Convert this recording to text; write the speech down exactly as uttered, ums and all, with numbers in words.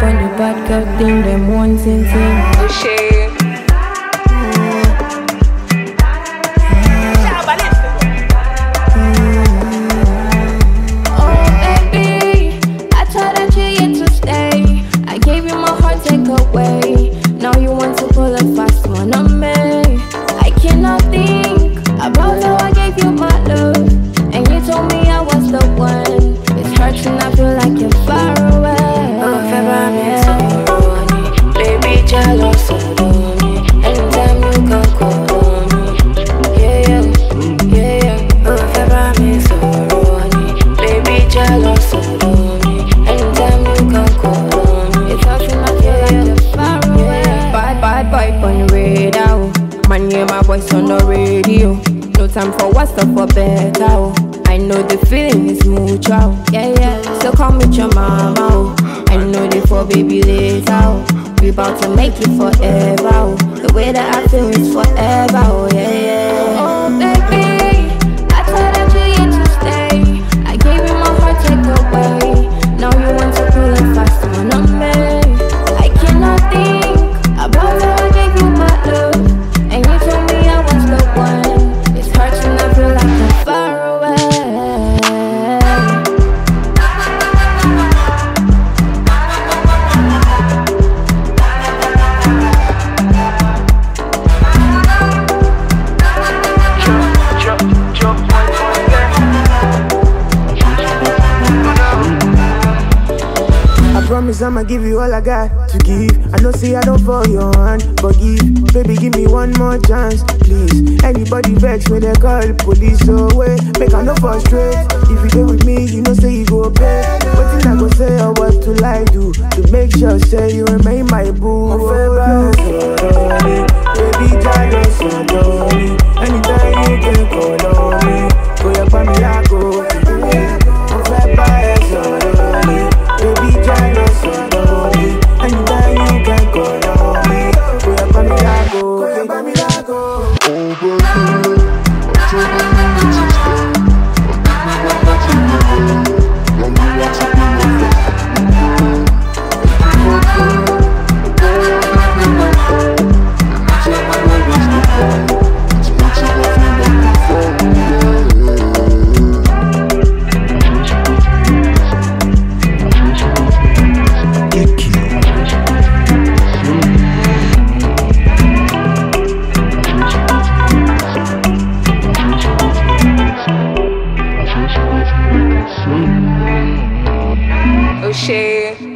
pipe on the bad girl thing, them one thing thing. Oh shit. Oh baby, I thought that you yet to stay. I gave you my heart, take away. Now you want to pull a fast one on me. I cannot think about how I gave you my love, and you told me I was the one. It's hurting, I feel like you're far away. Oh, February, so baby, jealous of me. Anytime you can call me, yeah, yeah, yeah, yeah. Oh, February, so baby, jealous of me. Anytime you can call me, It's hurting, I feel like you're far away. Bad, bad boy on the radar. Man, hear my voice on the radio. No time for what's up for better. Oh. I know the feeling is mutual. Yeah, yeah. So come with your mama. Oh. I know they for baby later. Oh. We about to make it forever. Oh. The way that I feel is forever. Oh, yeah, yeah. Oh, baby, I thought that you yet to stay. I gave you my heart, take away. Now you want to pull a fast one on me. I cannot think about how I gave you my love, and you told me I was the one. It's hurting, I feel like I'm far away. I promise I'ma give you all I got to give. I know say I don't fall your hand, but give, baby, give me one more chance, please. Anybody vex when they call the police away, make I no frustrate. If you stay with me, you know say you go pay. What thing I go say or what to lie do to make sure say you remain my boo. Oh, baby, jealous of me. Anytime you can call on me, go up on me, I go. I'm fat by it, baby, jealous of me. Anytime you can call on me, go up on me, I go. Go up on me, I go. Oh baby, I'm telling you to stay. I'm giving you what you want to be my friend. oh shit.